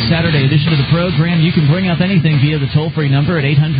Saturday edition of the program. You can bring up anything via the toll-free number at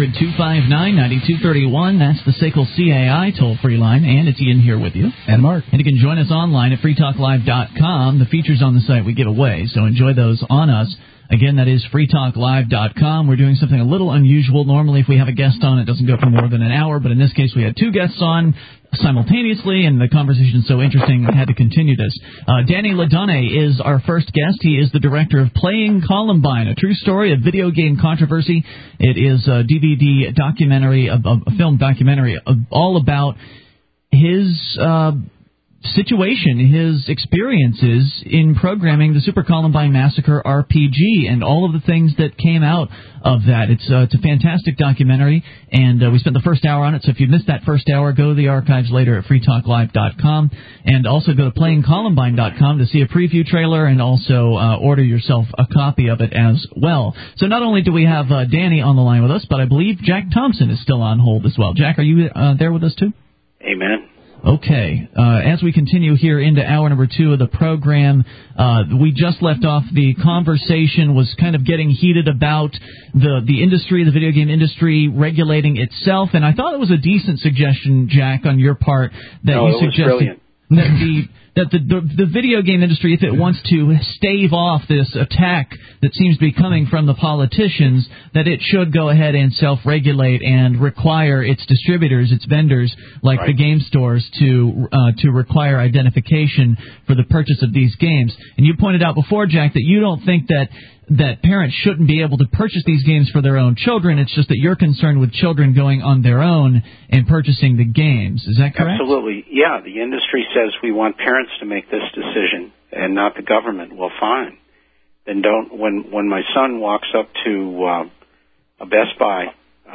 800-259-9231. That's the SACL CAI toll-free line, and it's Ian here with you. And Mark. And you can join us online at freetalklive.com. The features on the site we give away, so enjoy those on us. Again, that is freetalklive.com. We're doing something a little unusual. Normally, if we have a guest on, it doesn't go for more than an hour, but in this case, we had two guests on simultaneously, and the conversation is so interesting, I had to continue this. Danny LaDonne is our first guest. He is the director of Playing Columbine, a true story of video game controversy. It is a DVD documentary, a film documentary, all about his situation, his experiences in programming the Super Columbine Massacre RPG and all of the things that came out of that. It's a fantastic documentary, and we spent the first hour on it, so if you missed that first hour, go to the archives later at freetalklive.com, and also go to playingcolumbine.com to see a preview trailer and also order yourself a copy of it as well. So not only do we have Danny on the line with us, but I believe Jack Thompson is still on hold as well. Jack, are you there with us too? Amen. Okay. As we continue here into hour number 2 of the program, we just left off. The conversation was kind of getting heated about the industry, the video game industry, regulating itself, and I thought it was a decent suggestion, Jack, on your part that you suggested that the video game industry, if it wants to stave off this attack that seems to be coming from the politicians, that it should go ahead and self-regulate and require its distributors, its vendors, like the game stores, to require identification for the purchase of these games. And you pointed out before, Jack, that you don't think that parents shouldn't be able to purchase these games for their own children. It's just that you're concerned with children going on their own and purchasing the games. Is that correct? Absolutely. Yeah, the industry says we want parents to make this decision and not the government. Well, fine. Then don't. When my son walks up to a Best Buy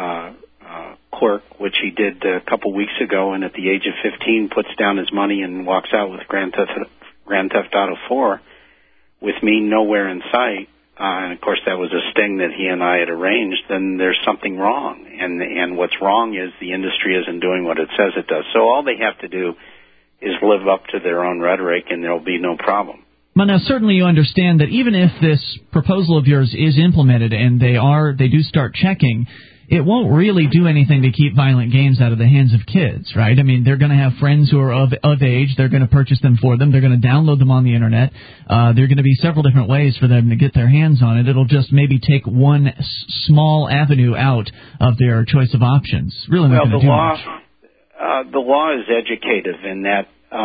clerk, which he did a couple weeks ago, and at the age of 15 puts down his money and walks out with Grand Theft Auto 4 with me nowhere in sight, and of course that was a sting that he and I had arranged, then there's something wrong. And what's wrong is the industry isn't doing what it says it does. So all they have to do is live up to their own rhetoric, and there'll be no problem. Well, now, certainly you understand that even if this proposal of yours is implemented and they do start checking, it won't really do anything to keep violent games out of the hands of kids, right? I mean, they're going to have friends who are of age. They're going to purchase them for them. They're going to download them on the Internet. There are going to be several different ways for them to get their hands on it. It'll just maybe take one small avenue out of their choice of options. Really not going to do much. The law is educative in that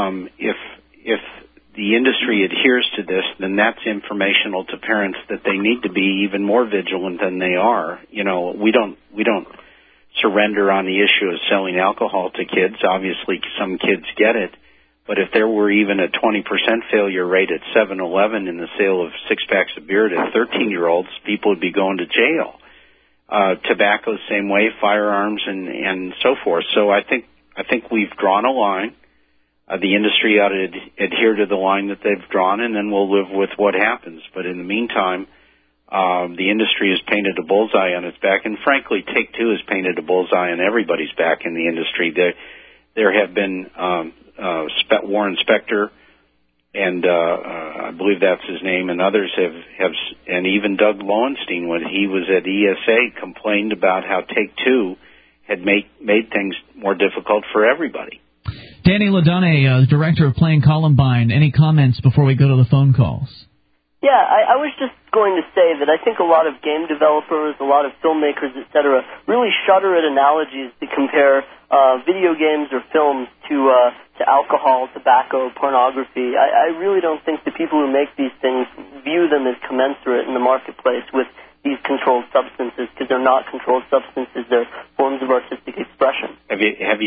if the industry adheres to this, then that's informational to parents that they need to be even more vigilant than they are. You know, we don't surrender on the issue of selling alcohol to kids. Obviously, some kids get it, but if there were even a 20% failure rate at 7-Eleven in the sale of 6-packs of beer to 13-year-olds, people would be going to jail. Tobacco, same way, firearms, and so forth. So I think we've drawn a line. The industry ought to adhere to the line that they've drawn, and then we'll live with what happens. But in the meantime, the industry has painted a bullseye on its back, and frankly, Take-Two has painted a bullseye on everybody's back in the industry. There have been Warren Spector, and I believe that's his name, and others have, and even Doug Lowenstein, when he was at ESA, complained about how Take-Two had made things more difficult for everybody. Danny LaDonne, director of Playing Columbine, any comments before we go to the phone calls? Yeah, I was just going to say that I think a lot of game developers, a lot of filmmakers, etc., really shudder at analogies to compare video games or films to alcohol, tobacco, pornography. I really don't think the people who make these things view them as commensurate in the marketplace with these controlled substances, because they're not controlled substances; they're forms of artistic expression. Have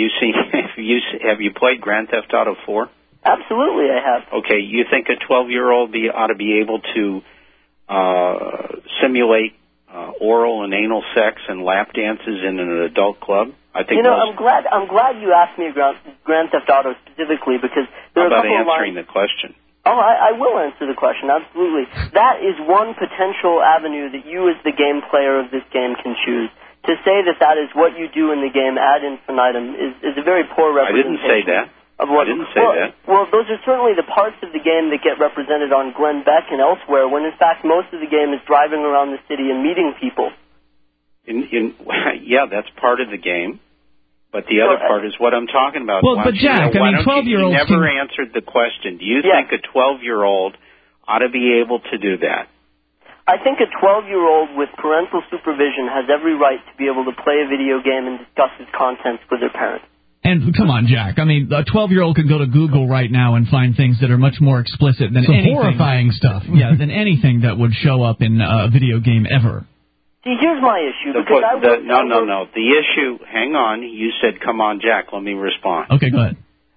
you played Grand Theft Auto 4? Absolutely, I have. Okay, you think a 12-year-old ought to be able to simulate oral and anal sex and lap dances in an adult club? I think. I'm glad you asked me about Grand Theft Auto specifically, because there are a couple of lines. How about answering the question? Oh, I will answer the question, absolutely. That is one potential avenue that you as the game player of this game can choose. To say that is what you do in the game ad infinitum is a very poor representation. I didn't say that. Of what? I didn't say that. Well, those are certainly the parts of the game that get represented on Glenn Beck and elsewhere, when in fact most of the game is driving around the city and meeting people. Yeah, that's part of the game. But the other part is what I'm talking about. Well, but Jack, 12-year-olds You never answered the question. Do you think a 12-year-old ought to be able to do that? I think a 12-year-old with parental supervision has every right to be able to play a video game and discuss its contents with their parents. And come on, Jack. I mean, a 12-year-old can go to Google right now and find things that are much more explicit than anything. Horrifying stuff. Yeah, than anything that would show up in a video game ever. See, here's my issue. No. The issue, hang on. You said, come on, Jack. Let me respond. Okay, go ahead.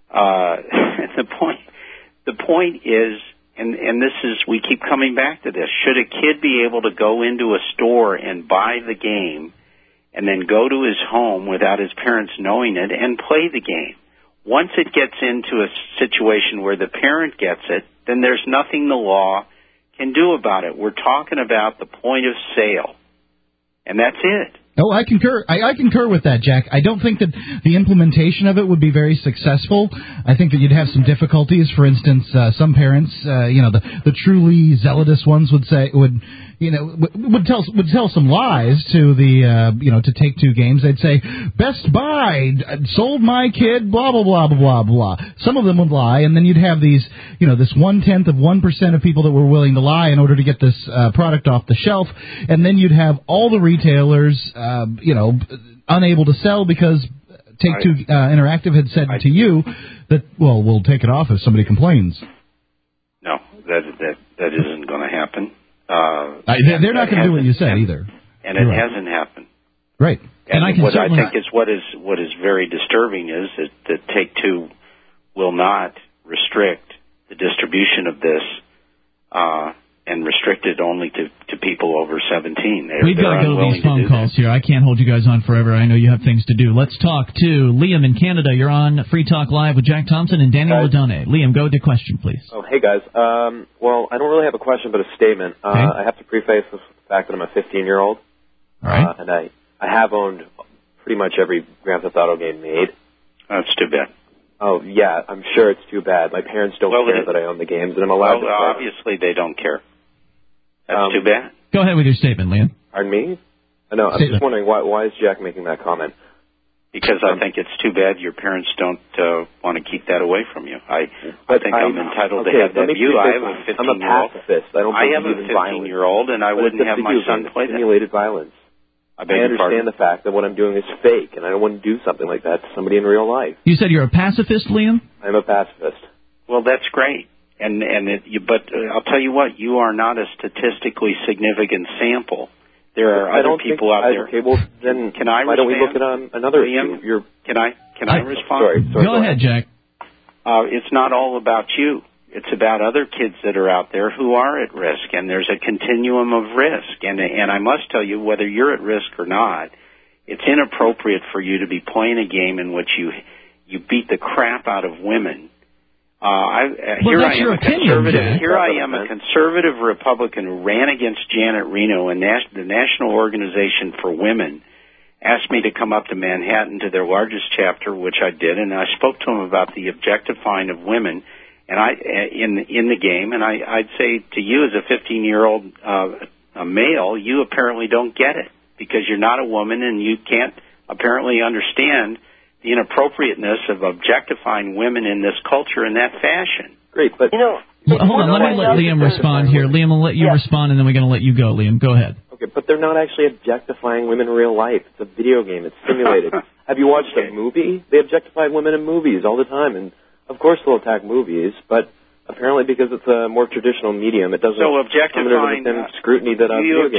The point is, and this is, we keep coming back to this, should a kid be able to go into a store and buy the game and then go to his home without his parents knowing it and play the game? Once it gets into a situation where the parent gets it, then there's nothing the law can do about it. We're talking about the point of sale. And that's it. Oh, I concur. I concur with that, Jack. I don't think that the implementation of it would be very successful. I think that you'd have some difficulties. For instance, some parents, the truly zealous ones would tell some lies to to Take-Two games. They'd say, Best Buy sold my kid blah blah blah blah blah. Some of them would lie, and then you'd have these, this 0.1% of people that were willing to lie in order to get this product off the shelf, and then you'd have all the retailers, unable to sell because Take-Two Interactive had said to you that, well, we'll take it off if somebody complains. No, that isn't going to happen. They're not going to do what you said either. And it hasn't happened. Right. And what I think is what is very disturbing is that Take-Two will not restrict the distribution of this and restrict it only to people over 17. We've got to go to these phone calls here. I can't hold you guys on forever. I know you have things to do. Let's talk to Liam in Canada. You're on Free Talk Live with Jack Thompson and Danny Ladone. Liam, go with your question, please. Oh, hey, guys. Well, I don't really have a question, but a statement. Okay. I have to preface this with the fact that I'm a 15-year-old. All right. And I have owned pretty much every Grand Theft Auto game made. That's too bad. Oh, yeah, I'm sure it's too bad. My parents don't care that I own the games, and I'm allowed to play. Obviously they don't care. That's too bad. Go ahead with your statement, Liam. Pardon me? No, I'm just wondering, why is Jack making that comment? Because I think it's too bad your parents don't want to keep that away from you. I think I'm entitled to have that view. I have a 15-year-old. I'm a pacifist. I have a 15-year-old, and I wouldn't have my son play that. Simulated violence. I understand the fact that what I'm doing is fake, and I don't want to do something like that to somebody in real life. You said you're a pacifist, Liam? I'm a pacifist. Well, that's great. But I'll tell you what, you are not a statistically significant sample. There are other people out there. Okay, well, then can I why don't we look at another issue? Can I respond? Sorry, go ahead, Jack. It's not all about you. It's about other kids that are out there who are at risk, and there's a continuum of risk. And I must tell you, whether you're at risk or not, it's inappropriate for you to be playing a game in which you beat the crap out of women. Here I am, a conservative Republican who ran against Janet Reno, and the National Organization for Women asked me to come up to Manhattan to their largest chapter, which I did, and I spoke to them about the objectifying of women in the game. And I'd say to you, as a 15-year-old a male, you apparently don't get it because you're not a woman, and you can't apparently understand the inappropriateness of objectifying women in this culture in that fashion. Great, but hold on, let me let Liam respond here. Liam, I'll let you respond, and then we're going to let you go. Liam, go ahead. Okay, but they're not actually objectifying women in real life. It's a video game. It's simulated. Have you watched a movie? They objectify women in movies all the time, and of course they'll attack movies, but apparently because it's a more traditional medium, it doesn't come under the same scrutiny that do you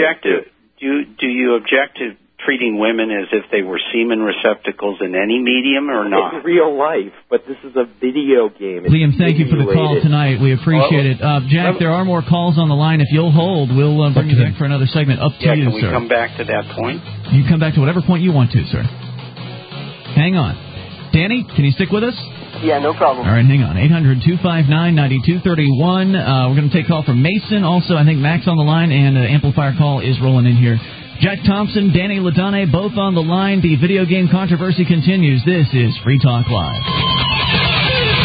object to treating women as if they were semen receptacles in any medium or not? In real life, but this is a video game. Liam, thank you for the call tonight. We appreciate it. Jack, there are more calls on the line. If you'll hold, we'll bring you back for another segment. Up to you, can we sir. Come back to that point? You come back to whatever point you want to, sir. Hang on. Danny, can you stick with us? Yeah, no problem. All right, hang on. 800-259-9231. We're going to take a call from Mason. Also, I think Max on the line, and an amplifier call is rolling in here. Jack Thompson, Danny Ladone, both on the line. The video game controversy continues. This is Free Talk Live.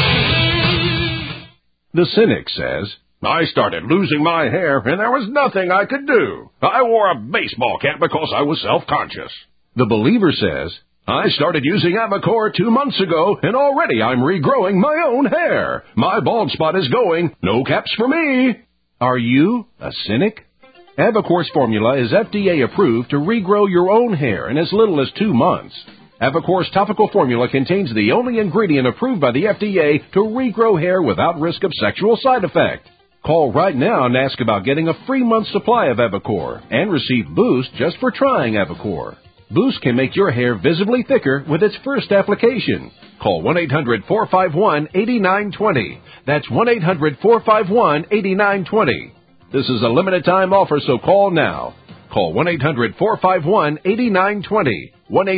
The cynic says, I started losing my hair, and there was nothing I could do. I wore a baseball cap because I was self-conscious. The believer says, I started using Avocor 2 months ago, and already I'm regrowing my own hair. My bald spot is going. No caps for me. Are you a cynic? Avocor's formula is FDA approved to regrow your own hair in as little as 2 months. Avocor's topical formula contains the only ingredient approved by the FDA to regrow hair without risk of sexual side effect. Call right now and ask about getting a free month supply of Avocor and receive Boost just for trying Avocor. Boost can make your hair visibly thicker with its first application. Call 1-800-451-8920. That's 1-800-451-8920. This is a limited time offer, so call now. Call 1-800-451-8920.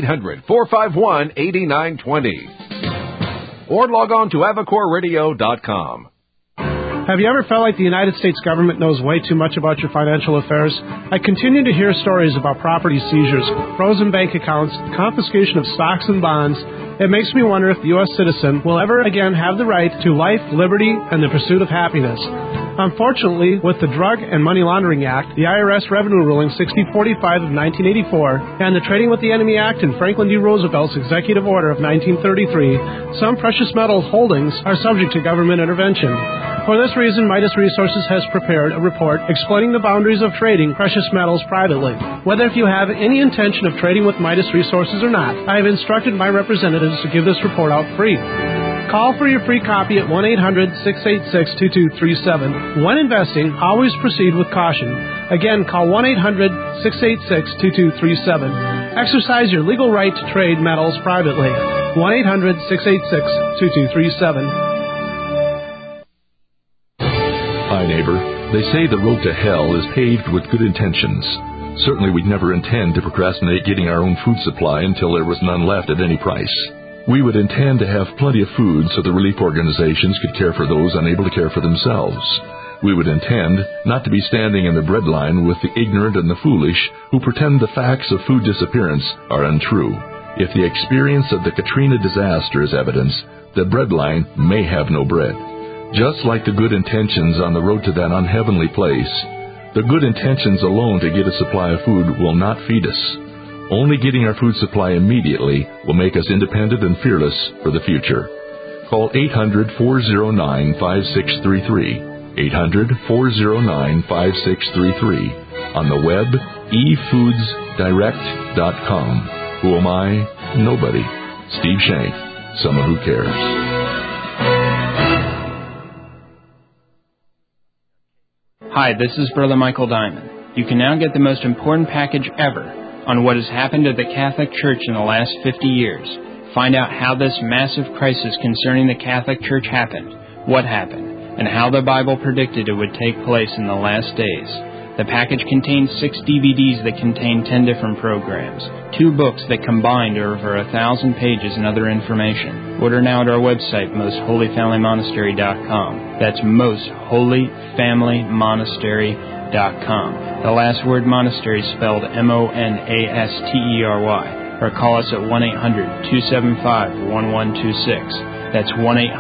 1-800-451-8920. Or log on to AvocorRadio.com. Have you ever felt like the United States government knows way too much about your financial affairs? I continue to hear stories about property seizures, frozen bank accounts, confiscation of stocks and bonds. It makes me wonder if the U.S. citizen will ever again have the right to life, liberty, and the pursuit of happiness. Unfortunately, with the Drug and Money Laundering Act, the IRS Revenue Ruling 6045 of 1984, and the Trading with the Enemy Act and Franklin D. Roosevelt's Executive Order of 1933, some precious metals holdings are subject to government intervention. For this reason, Midas Resources has prepared a report explaining the boundaries of trading precious metals privately. Whether if you have any intention of trading with Midas Resources or not, I have instructed my representatives to give this report out free. Call for your free copy at 1-800-686-2237. When investing, always proceed with caution. Again, call 1-800-686-2237. Exercise your legal right to trade metals privately. 1-800-686-2237. Hi, neighbor. They say the road to hell is paved with good intentions. Certainly we'd never intend to procrastinate getting our own food supply until there was none left at any price. We would intend to have plenty of food so the relief organizations could care for those unable to care for themselves. We would intend not to be standing in the bread line with the ignorant and the foolish who pretend the facts of food disappearance are untrue. If the experience of the Katrina disaster is evidence, the bread line may have no bread. Just like the good intentions on the road to that unheavenly place, the good intentions alone to get a supply of food will not feed us. Only getting our food supply immediately will make us independent and fearless for the future. Call 800-409-5633. 800-409-5633. On the web, efoodsdirect.com. Who am I? Nobody. Steve Shank. Someone who cares. Hi, this is Brother Michael Diamond. You can now get the most important package ever on what has happened to the Catholic Church in the last 50 years. Find out how this massive crisis concerning the Catholic Church happened, what happened, and how the Bible predicted it would take place in the last days. The package contains 6 DVDs that contain 10 different programs, 2 books that combined are over 1,000 pages and other information. Order now at our website, mostholyfamilymonastery.com. That's mostholyfamilymonastery.com. The last word monastery spelled MONASTERY. Or call us at 1-800-275-1126. That's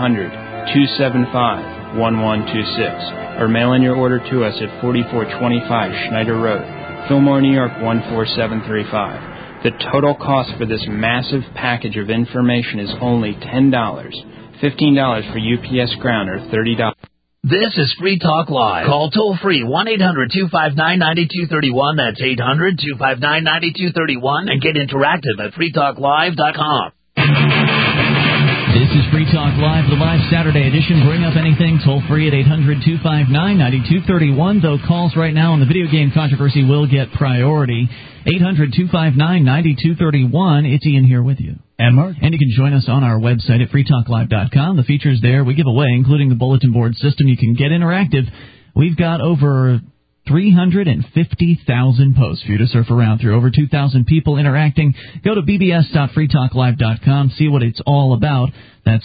1-800-275-1126. Or mail in your order to us at 4425 Schneider Road, Fillmore, New York 14735. The total cost for this massive package of information is only $10. $15 for UPS Ground or $30. This is Free Talk Live. Call toll-free 1-800-259-9231. That's 800-259-9231. And get interactive at freetalklive.com. This is Free Talk Live, the live Saturday edition. Bring up anything toll-free at 800-259-9231. Though calls right now on the video game controversy will get priority. 800-259-9231. It's Ian here with you. And Mark. And you can join us on our website at freetalklive.com. The features there we give away, including the bulletin board system. You can get interactive. We've got over 350,000 posts for you to surf around through. Over 2,000 people interacting. Go to bbs.freetalklive.com. See what it's all about. That's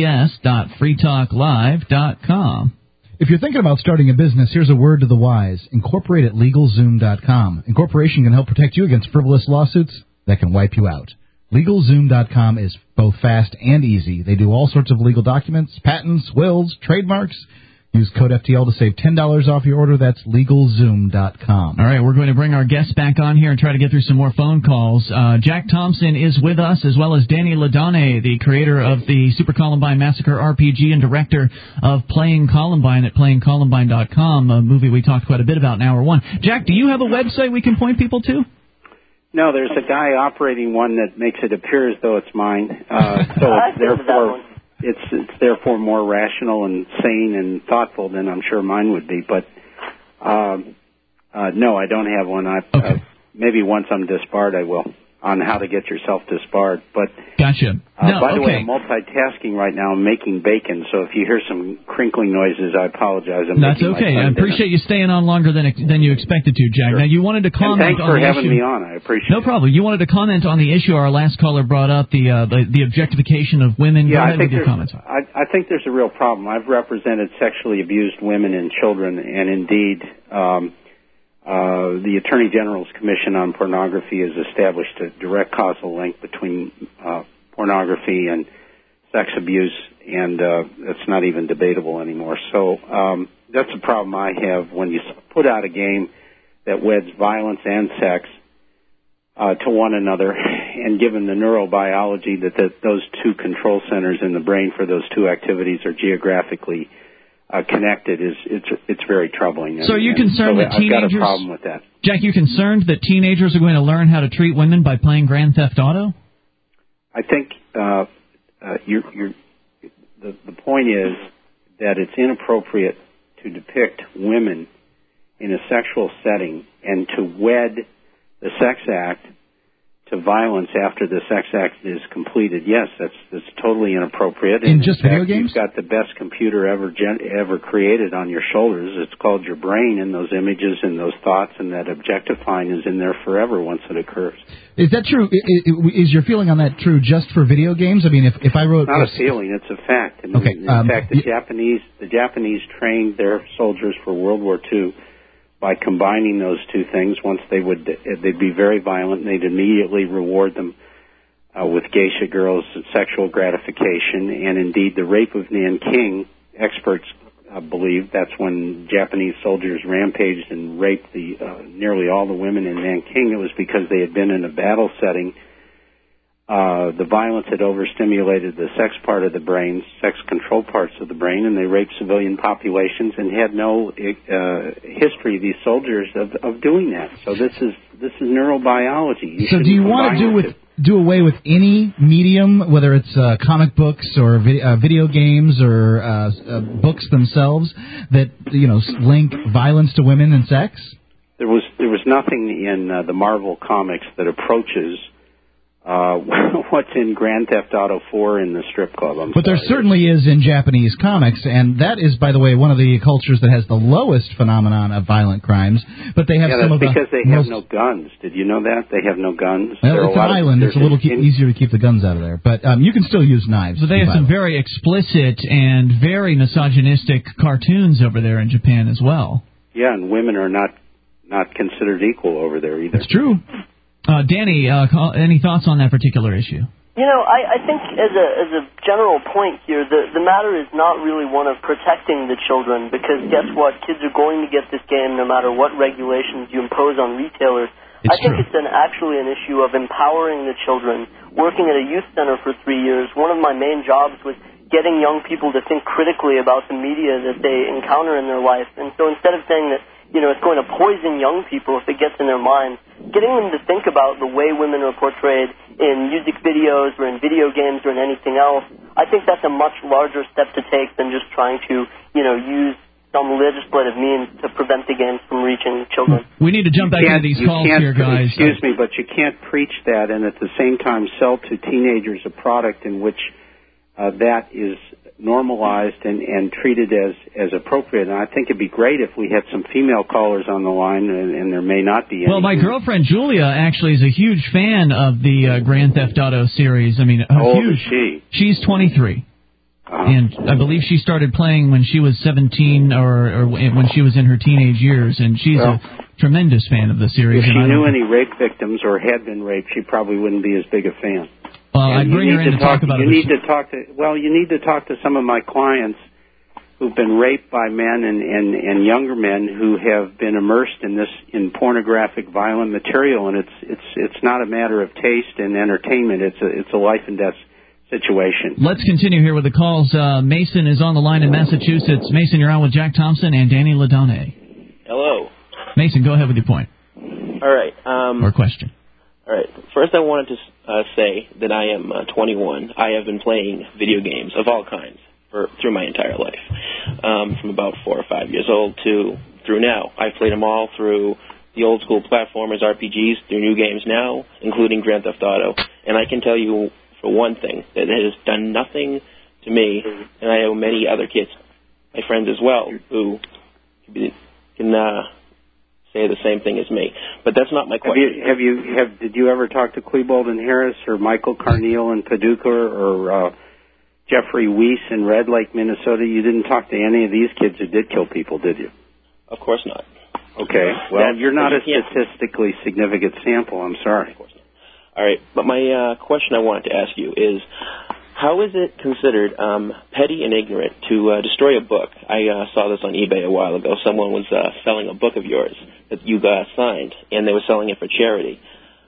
bbs.freetalklive.com. If you're thinking about starting a business, here's a word to the wise. Incorporate at LegalZoom.com. Incorporation can help protect you against frivolous lawsuits that can wipe you out. LegalZoom.com is both fast and easy. They do all sorts of legal documents, patents, wills, trademarks. Use code FTL to save $10 off your order. That's LegalZoom.com. All right, we're going to bring our guests back on here and try to get through some more phone calls. Jack Thompson is with us, as well as Danny Ladonne, the creator of the Super Columbine Massacre RPG and director of Playing Columbine at PlayingColumbine.com, a movie we talked quite a bit about in Hour 1. Jack, do you have a website we can point people to? No, there's a guy operating one that makes it appear as though it's mine. So it's therefore more rational and sane and thoughtful than I'm sure mine would be. But no, I don't have one. Maybe once I'm disbarred, I will, on how to get yourself disbarred. But gotcha. By the way, I'm multitasking right now. I'm making bacon, so if you hear some crinkling noises, I apologize. That's okay. I appreciate you staying on longer than you expected to, Jack. Sure. Now, you wanted to comment thanks on the issue. Thanks for having me on. I appreciate it. No problem. You wanted to comment on the issue our last caller brought up, the objectification of women. Yeah, Go ahead with your comments. I think there's a real problem. I've represented sexually abused women and children, and indeed, the Attorney General's Commission on Pornography has established a direct causal link between pornography and sex abuse, and that's not even debatable anymore. So that's a problem I have when you put out a game that weds violence and sex to one another, and given the neurobiology that those two control centers in the brain for those two activities are geographically connected, it's very troubling. So are you concerned that teenagers... I've got a problem with that. Jack, you concerned that teenagers are going to learn how to treat women by playing Grand Theft Auto? I think the point is that it's inappropriate to depict women in a sexual setting and to wed the sex act to violence after the sex act is completed. Yes, that's totally inappropriate. In just video games? You've got the best computer ever created on your shoulders. It's called your brain, and those images and those thoughts and that objectifying is in there forever once it occurs. Is that true? Is your feeling on that true just for video games? I mean, if I wrote... It's not a feeling, it's a fact. I mean, okay. In fact, the Japanese trained their soldiers for World War II by combining those two things. Once they'd be very violent, and they'd immediately reward them with geisha girls and sexual gratification. And indeed, the rape of Nanking, experts believe that's when Japanese soldiers rampaged and raped nearly all the women in Nanking. It was because they had been in a battle setting. The violence had overstimulated the sex part of the brain, sex control parts of the brain, and they raped civilian populations and had no history, these soldiers, of doing that. So this is neurobiology. So do you want to do away with any medium, whether it's comic books or video games or books themselves, that link violence to women and sex? There was nothing in the Marvel comics that approaches what's in Grand Theft Auto 4 in the strip club. But there certainly is in Japanese comics, and that is, by the way, one of the cultures that has the lowest phenomenon of violent crimes. But they have some of the because they have no guns. Did you know that? They have no guns. Well, it's an island. It's a little easier to keep the guns out of there. But you can still use knives. But they have some very explicit and very misogynistic cartoons over there in Japan as well. Yeah, and women are not considered equal over there either. It's true. Danny, any thoughts on that particular issue? I think as a general point here, the matter is not really one of protecting the children, because guess what? Kids are going to get this game no matter what regulations you impose on retailers. I think it's actually an issue of empowering the children. Working at a youth center for 3 years, one of my main jobs was getting young people to think critically about the media that they encounter in their life. And so instead of saying that, it's going to poison young people if it gets in their minds, getting them to think about the way women are portrayed in music videos or in video games or in anything else, I think that's a much larger step to take than just trying to, use some legislative means to prevent the games from reaching children. We need to jump back into these calls here, guys. Excuse me, but you can't preach that and at the same time sell to teenagers a product in which that is normalized and treated as appropriate. And I think it'd be great if we had some female callers on the line, and there may not be any. Well, my girlfriend Julia actually is a huge fan of the Grand Theft Auto series. I mean, how old is she? She's 23. And I believe she started playing when she was 17 or when she was in her teenage years, and she's a tremendous fan of the series. If she knew any rape victims or had been raped, she probably wouldn't be as big a fan. I'd bring her in to talk about it. You need to talk to some of my clients who've been raped by men and younger men who have been immersed in pornographic, violent material, and it's not a matter of taste and entertainment. It's a life and death situation. Let's continue here with the calls. Mason is on the line in Massachusetts. Mason, you're on with Jack Thompson and Danny Ladone. Hello. Mason, go ahead with your point. All right. Or question. All right. First, I wanted to say that I am 21. I have been playing video games of all kinds through my entire life, from about 4 or 5 years old through now. I've played them all through the old school platformers, RPGs, through new games now, including Grand Theft Auto. And I can tell you, for one thing, that it has done nothing to me, and I know many other kids, my friends as well, who can say the same thing as me. But that's not my question. Did you ever talk to Klebold and Harris or Michael Carneal in Paducah or Jeffrey Weiss in Red Lake, Minnesota? You didn't talk to any of these kids who did kill people, did you? Of course not. Okay. Well, you're not a statistically significant sample. I'm sorry. Of course not. All right. But my question I wanted to ask you is, how is it considered petty and ignorant to destroy a book? I saw this on eBay a while ago. Someone was selling a book of yours that you signed, and they were selling it for charity.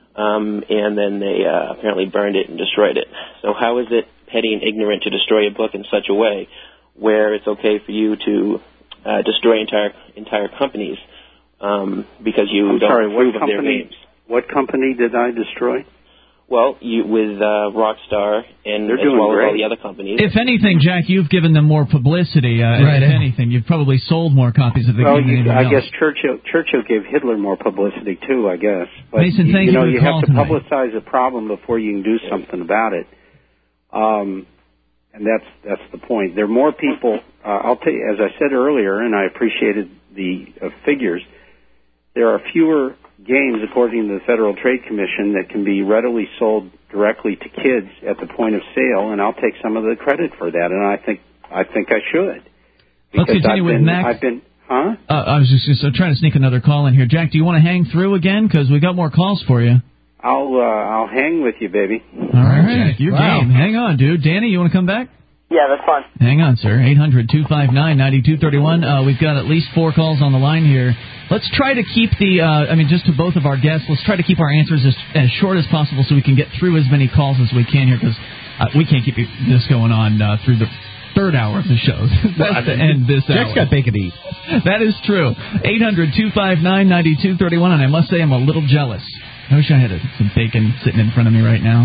And then they apparently burned it and destroyed it. So how is it petty and ignorant to destroy a book in such a way where it's okay for you to destroy entire companies because you don't approve of their games? What company did I destroy? Well, with Rockstar and as well as all the other companies. If anything, Jack, you've given them more publicity. If anything, you've probably sold more copies of the game. I guess Churchill gave Hitler more publicity too. I guess. But Mason, thank you for the call have to publicize a problem before you can do something about it. And that's the point. There are more people. I'll tell you, as I said earlier, and I appreciated the figures. There are fewer games, according to the Federal Trade Commission, that can be readily sold directly to kids at the point of sale, and I'll take some of the credit for that, and I think I should. Let's continue with Max. I was just trying to sneak another call in here. Jack, do you want to hang through again? Because we got more calls for you. I'll hang with you, baby. All right, Jack, your game. Hang on, dude. Danny, you want to come back? Yeah, that's fine. Hang on, sir. 800-259-9231. We've got at least 4 calls on the line here. Let's try to keep just to both of our guests, let's try to keep our answers as short as possible so we can get through as many calls as we can here, because we can't keep this going on through the third hour of the show. That's to end this hour. Jack's got bacon to eat. That is true. 800-259-9231, and I must say I'm a little jealous. I wish I had some bacon sitting in front of me right now.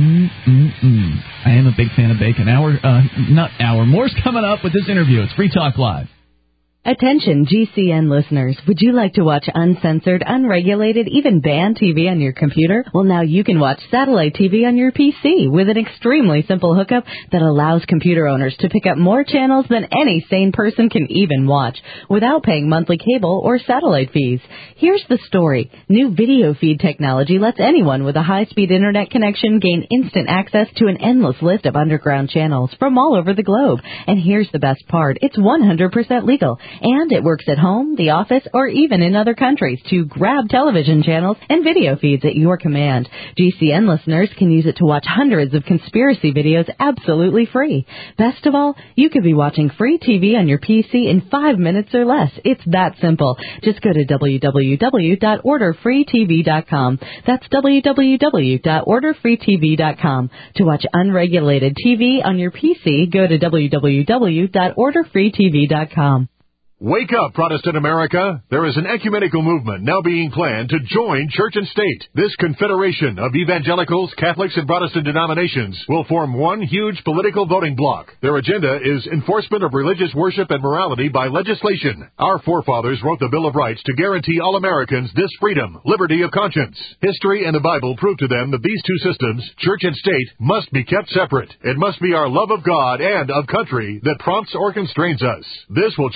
I am a big fan of bacon. More's coming up with this interview. It's Free Talk Live. Attention GCN listeners, would you like to watch uncensored, unregulated, even banned TV on your computer? Well, now you can watch satellite TV on your PC with an extremely simple hookup that allows computer owners to pick up more channels than any sane person can even watch without paying monthly cable or satellite fees. Here's the story. New video feed technology lets anyone with a high-speed internet connection gain instant access to an endless list of underground channels from all over the globe. And here's the best part. It's 100% legal. And it works at home, the office, or even in other countries to grab television channels and video feeds at your command. GCN listeners can use it to watch hundreds of conspiracy videos absolutely free. Best of all, you could be watching free TV on your PC in 5 minutes or less. It's that simple. Just go to www.orderfreetv.com. That's www.orderfreetv.com. To watch unregulated TV on your PC, go to www.orderfreetv.com. Wake up, Protestant America. There is an ecumenical movement now being planned to join church and state. This confederation of evangelicals, Catholics, and Protestant denominations will form one huge political voting bloc. Their agenda is enforcement of religious worship and morality by legislation. Our forefathers wrote the Bill of Rights to guarantee all Americans this freedom, liberty of conscience. History and the Bible prove to them that these two systems, church and state, must be kept separate. It must be our love of God and of country that prompts or constrains us. This will change the character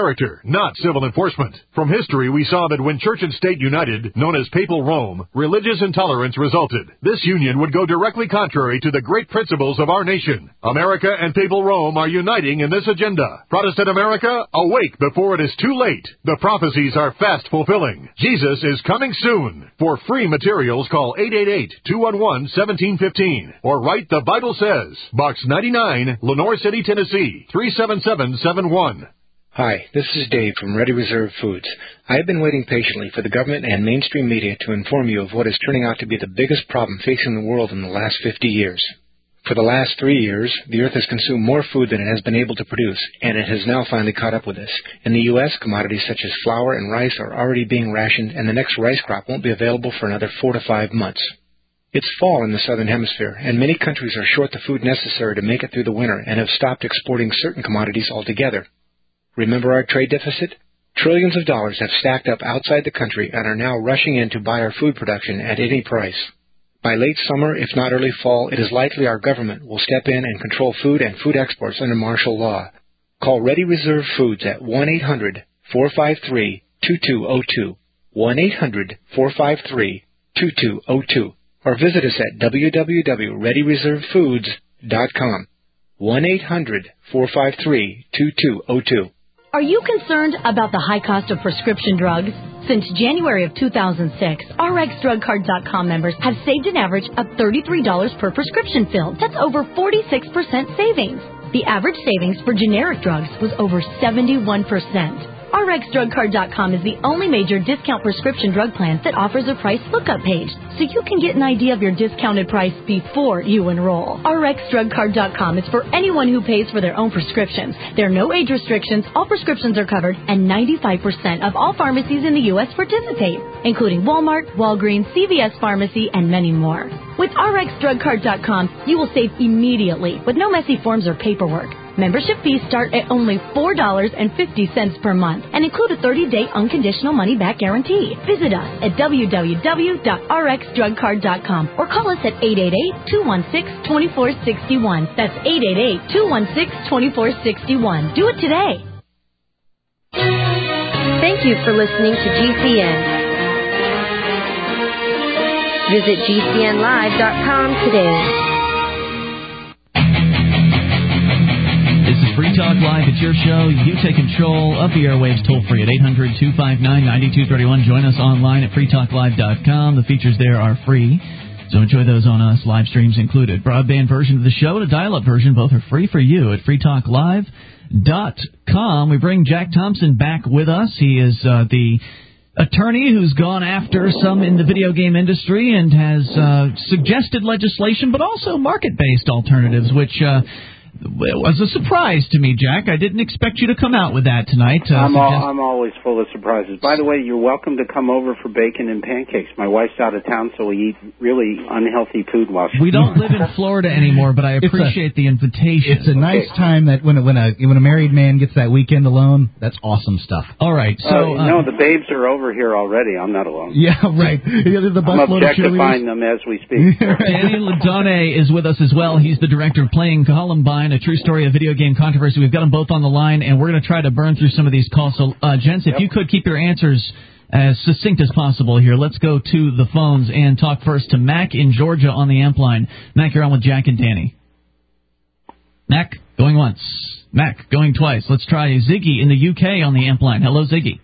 character, not civil enforcement. From history, we saw that when church and state united, known as Papal Rome, religious intolerance resulted. This union would go directly contrary to the great principles of our nation. America and Papal Rome are uniting in this agenda. Protestant America, awake before it is too late. The prophecies are fast fulfilling. Jesus is coming soon. For free materials, call 888-211-1715 or write The Bible Says, Box 99, Lenore City, Tennessee, 37771. Hi, this is Dave from Ready Reserve Foods. I have been waiting patiently for the government and mainstream media to inform you of what is turning out to be the biggest problem facing the world in the last 50 years. For the last 3 years, the Earth has consumed more food than it has been able to produce, and it has now finally caught up with us. In the U.S., commodities such as flour and rice are already being rationed, and the next rice crop won't be available for another 4 to 5 months. It's fall in the Southern Hemisphere, and many countries are short the food necessary to make it through the winter and have stopped exporting certain commodities altogether. Remember our trade deficit? Trillions of dollars have stacked up outside the country and are now rushing in to buy our food production at any price. By late summer, if not early fall, it is likely our government will step in and control food and food exports under martial law. Call Ready Reserve Foods at 1-800-453-2202, 1-800-453-2202, or visit us at www.readyreservefoods.com, 1-800-453-2202. Are you concerned about the high cost of prescription drugs? Since January of 2006, RxDrugCard.com members have saved an average of $33 per prescription fill. That's over 46% savings. The average savings for generic drugs was over 71%. RxDrugCard.com is the only major discount prescription drug plan that offers a price lookup page, so you can get an idea of your discounted price before you enroll. RxDrugCard.com is for anyone who pays for their own prescriptions. There are no age restrictions, all prescriptions are covered, and 95% of all pharmacies in the U.S. participate, including Walmart, Walgreens, CVS Pharmacy, and many more. With RxDrugCard.com, you will save immediately with no messy forms or paperwork. Membership fees start at only $4.50 per month and include a 30-day unconditional money-back guarantee. Visit us at www.rxdrugcard.com or call us at 888-216-2461. That's 888-216-2461. Do it today. Thank you for listening to GCN. Visit GCNlive.com today. This is Free Talk Live. It's your show. You take control of the airwaves toll-free at 800-259-9231. Join us online at freetalklive.com. The features there are free, so enjoy those on us, live streams included. Broadband version of the show and a dial-up version, both are free for you at freetalklive.com. We bring Jack Thompson back with us. He is the attorney who's gone after some in the video game industry and has suggested legislation, but also market-based alternatives, which it was a surprise to me, Jack. I didn't expect you to come out with that tonight. I'm always full of surprises. By the way, you're welcome to come over for bacon and pancakes. My wife's out of town, so we eat really unhealthy food while she's We don't live in Florida anymore, but I appreciate the invitation. It's a nice time that when a married man gets that weekend alone, that's awesome stuff. All right. So no, the babes are over here already. I'm not alone. Yeah, right. I'm objectifying them as we speak. Danny Ladone is with us as well. He's the director of Playing Columbine, a true story of video game controversy. We've got them both on the line, and we're going to try to burn through some of these calls. So, gents, if you could keep your answers as succinct as possible here, let's go to the phones and talk first to Mac in Georgia on the amp line. Mac, you're on with Jack and Danny. Mac, going once. Mac, going twice. Let's try Ziggy in the UK on the amp line. Hello, Ziggy.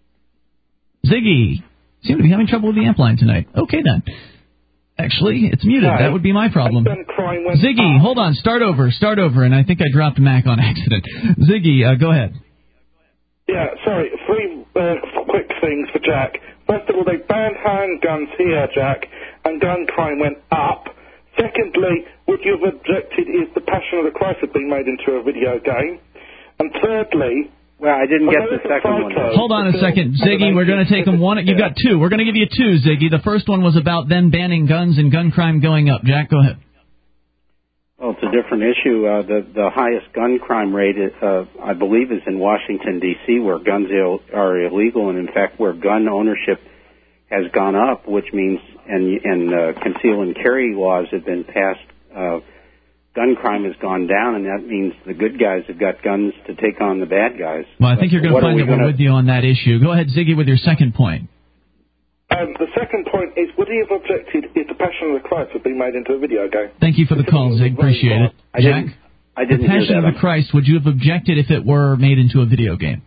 Ziggy. Seem to be having trouble with the amp line tonight. Okay, then. Actually, it's muted. Hi. That would be my problem. Ziggy, hold on. Start over. And I think I dropped Mac on accident. Ziggy, go ahead. Yeah, sorry. 3 quick things for Jack. First of all, they banned handguns here, Jack, and gun crime went up. Secondly, what you have objected is the Passion of the Christ being made into a video game. And thirdly... Well, I didn't get the second one. Hold on a second. Ziggy, we're going to take them one. You got 2. We're going to give you 2, Ziggy. The first one was about them banning guns and gun crime going up. Jack, go ahead. Well, it's a different issue. The highest gun crime rate, I believe, is in Washington, D.C., where guns are illegal, and, in fact, where gun ownership has gone up, which means, and conceal and carry laws have been passed gun crime has gone down, and that means the good guys have got guns to take on the bad guys. Well, I think you're going to find that we're with you on that issue. Go ahead, Ziggy, with your second point. The second point is, would he have objected if The Passion of the Christ had been made into a video game? Thank you for the call, Zig. Appreciate it. Jack? I didn't The Passion hear that. of the Christ, would you have objected if it were made into a video game?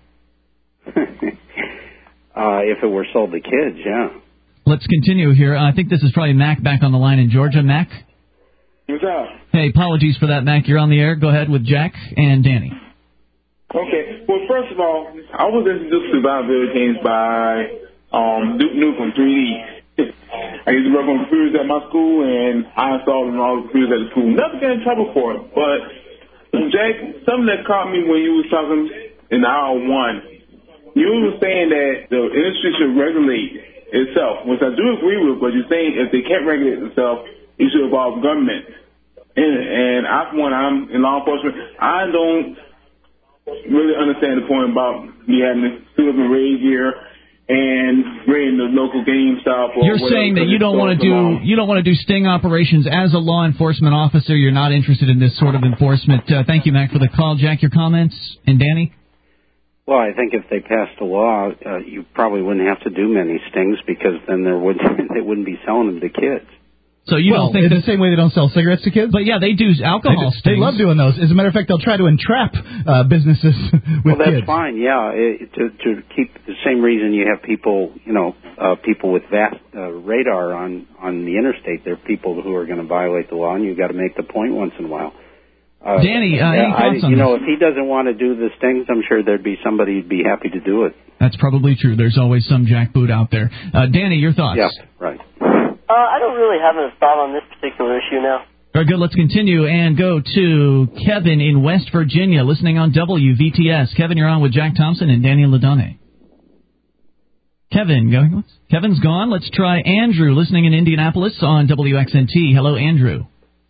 If it were sold to kids, yeah. Let's continue here. I think this is probably Mac back on the line in Georgia. Mac? What's up? Hey, apologies for that, Mac. You're on the air. Go ahead with Jack and Danny. Okay. Well, first of all, I was introduced to violent video games by Duke Nukem 3D. I used to work on computers at my school, and I installed them on all the computers at the school. Never got in trouble for it. But, Jack, something that caught me when you was talking in hour one, you were saying that the industry should regulate itself, which I do agree with, but you're saying if they can't regulate itself, it should involve government. And I'm in law enforcement. I don't really understand the point about me having to sit up and raid gear and raiding the local game stop. You're saying that you don't want to do sting operations as a law enforcement officer. You're not interested in this sort of enforcement. Thank you, Mac, for the call. Jack, your comments, and Danny. Well, I think if they passed a law, you probably wouldn't have to do many stings because then they wouldn't be selling them to kids. So you don't think in the same way they don't sell cigarettes to kids? But yeah, they do alcohol stings. They love doing those. As a matter of fact, they'll try to entrap businesses with that's kids. Fine, yeah. To keep the same reason you have people, people with vast radar on the interstate. They're people who are going to violate the law, and you've got to make the point once in a while. Danny, any thoughts on this? If he doesn't want to do the stings, I'm sure there'd be somebody who'd be happy to do it. That's probably true. There's always some jackboot out there. Danny, your thoughts? Yeah, right. I don't really have a thought on this particular issue now. Very good. Let's continue and go to Kevin in West Virginia, listening on WVTS. Kevin, you're on with Jack Thompson and Danny Ladone. Kevin, going once? Kevin's gone. Let's try Andrew, listening in Indianapolis on WXNT. Hello, Andrew.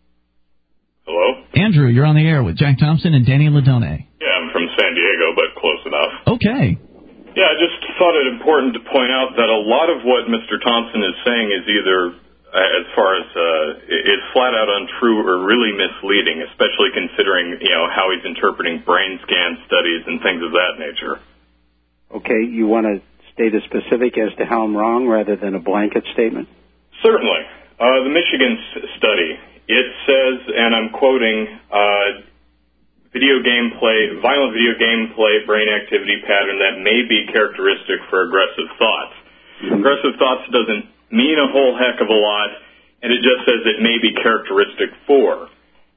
Hello? Andrew, you're on the air with Jack Thompson and Danny Ladone. Yeah, I'm from San Diego, but close enough. Okay. Yeah, I just thought it important to point out that a lot of what Mr. Thompson is saying is either, as far as, is flat out untrue or really misleading, especially considering, how he's interpreting brain scan studies and things of that nature. Okay, you want to state a specific as to how I'm wrong rather than a blanket statement? Certainly. The Michigan study, it says, and I'm quoting, violent video game play brain activity pattern that may be characteristic for aggressive thoughts. Aggressive thoughts doesn't mean a whole heck of a lot, and it just says it may be characteristic for.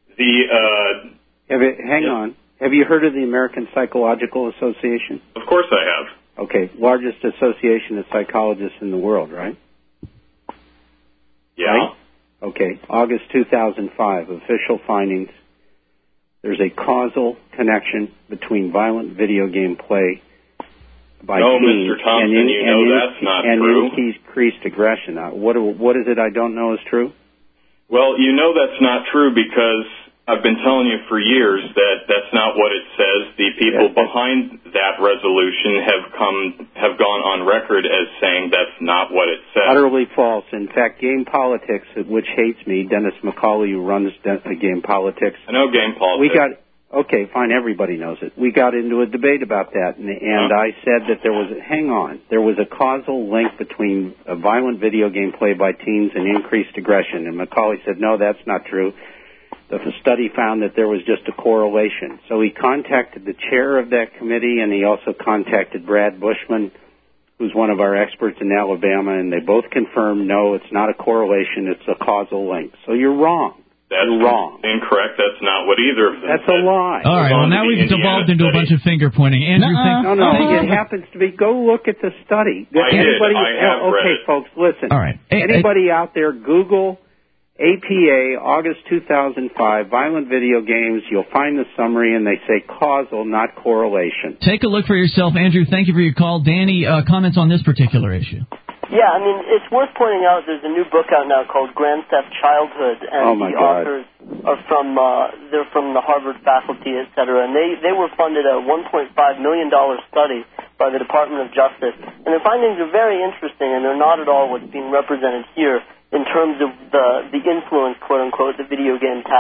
Hang on. Have you heard of the American Psychological Association? Of course I have. Okay, largest association of psychologists in the world, right? Yeah. Right? Okay, August 2005, official findings. There's a causal connection between violent video game play by teens Mr. Thompson, that's not true. And increased aggression. What is it I don't know is true? Well, that's not true because I've been telling you for years that that's not what it says. The people behind that resolution have gone on record as saying that's not what it says. Utterly false. In fact, Game Politics, which hates me, Dennis McCauley, who runs Game Politics. I know Game Politics. Okay, fine, everybody knows it. We got into a debate about that, and I said that there was a causal link between a violent video game play by teens and increased aggression. And McCauley said, no, that's not true. The study found that there was just a correlation. So he contacted the chair of that committee, and he also contacted Brad Bushman, who's one of our experts in Alabama, and they both confirmed, no, it's not a correlation, it's a causal link. So you're wrong. You're wrong. Incorrect. That's not what either of them That's a lie. All right, well, now we've devolved into a bunch of finger-pointing. Andrew, it happens to be. Go look at the study. I have read it. Folks, listen. All right. Anybody out there, Google APA, August 2005, violent video games. You'll find the summary, and they say causal, not correlation. Take a look for yourself. Andrew, thank you for your call. Danny, comments on this particular issue? Yeah, it's worth pointing out there's a new book out now called Grand Theft Childhood, and the authors are from the Harvard faculty, et cetera, and they were funded a $1.5 million study by the Department of Justice, and their findings are very interesting, and they're not at all what's being represented here in terms of the influence, quote unquote, the video games have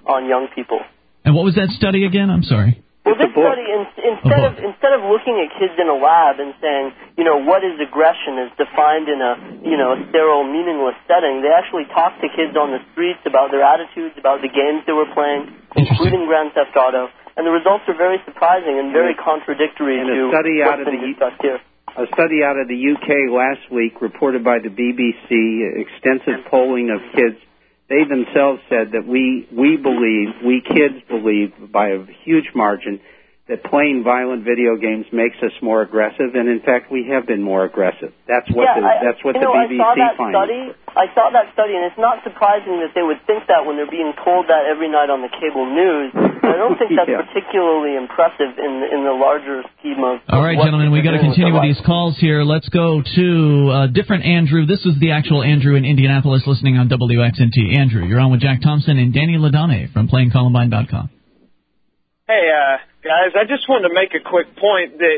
on young people. And what was that study again? I'm sorry. Well, this study, instead of looking at kids in a lab and saying, what is aggression as defined in a sterile, meaningless setting, they actually talked to kids on the streets about their attitudes, about the games they were playing, including Grand Theft Auto, and the results are very surprising and very contradictory to what's been discussed here. A study out of the UK last week, reported by the BBC, extensive polling of kids. They themselves said that we kids believe by a huge margin that playing violent video games makes us more aggressive, and in fact we have been more aggressive. That's what the BBC finds. I saw that study, and it's not surprising that they would think that when they're being told that every night on the cable news. I don't think that's particularly impressive in the larger scheme of. All right, gentlemen, we got to continue with these calls here. Let's go to a different Andrew. This is the actual Andrew in Indianapolis listening on WXNT. Andrew, you're on with Jack Thompson and Danny Ladane from PlayingColumbine.com. Hey, guys, I just wanted to make a quick point that,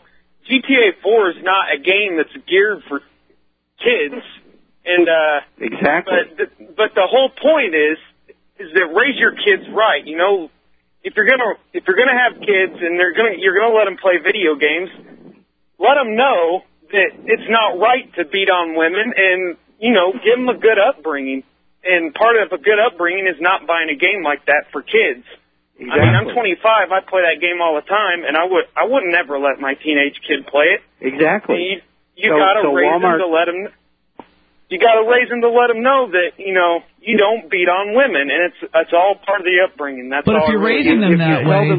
GTA 4 is not a game that's geared for kids. And exactly. But the whole point is that raise your kids right. If you're gonna have kids and you're gonna let them play video games, let them know that it's not right to beat on women, and give them a good upbringing. And part of a good upbringing is not buying a game like that for kids. Exactly. I mean, I'm 25. I play that game all the time, and I wouldn't ever let my teenage kid play it. Exactly. You got to raise them to let them. You got to raise them to let them know that you don't beat on women, and it's all part of the upbringing. That's but all. If you're raising them that way,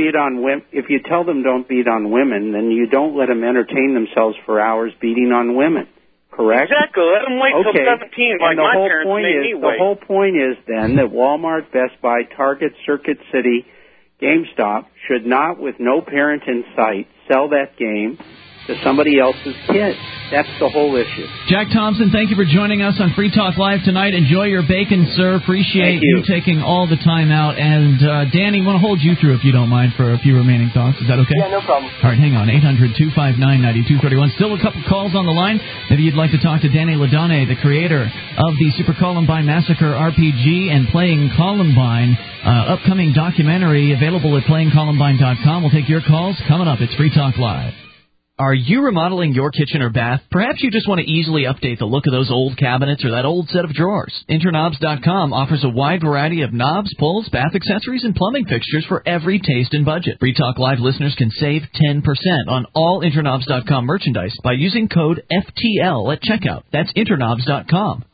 if you tell them don't beat on women, then you don't let them entertain themselves for hours beating on women. Correct? Exactly. Let them wait till 17, like my parents made me wait. The whole point is then that Walmart, Best Buy, Target, Circuit City, GameStop should not, with no parent in sight, sell that game to somebody else's kid. That's the whole issue. Jack Thompson, thank you for joining us on Free Talk Live tonight. Enjoy your bacon, sir. Appreciate you taking all the time out. And, Danny, want to hold you through, if you don't mind, for a few remaining thoughts. Is that okay? Yeah, no problem. All right, hang on. 800-259-9231. Still a couple calls on the line. Maybe you'd like to talk to Danny Ladane, the creator of the Super Columbine Massacre RPG and Playing Columbine upcoming documentary available at PlayingColumbine.com. We'll take your calls coming up. It's Free Talk Live. Are you remodeling your kitchen or bath? Perhaps you just want to easily update the look of those old cabinets or that old set of drawers. Interknobs.com offers a wide variety of knobs, pulls, bath accessories, and plumbing fixtures for every taste and budget. Free Talk Live listeners can save 10% on all Interknobs.com merchandise by using code FTL at checkout. That's Interknobs.com.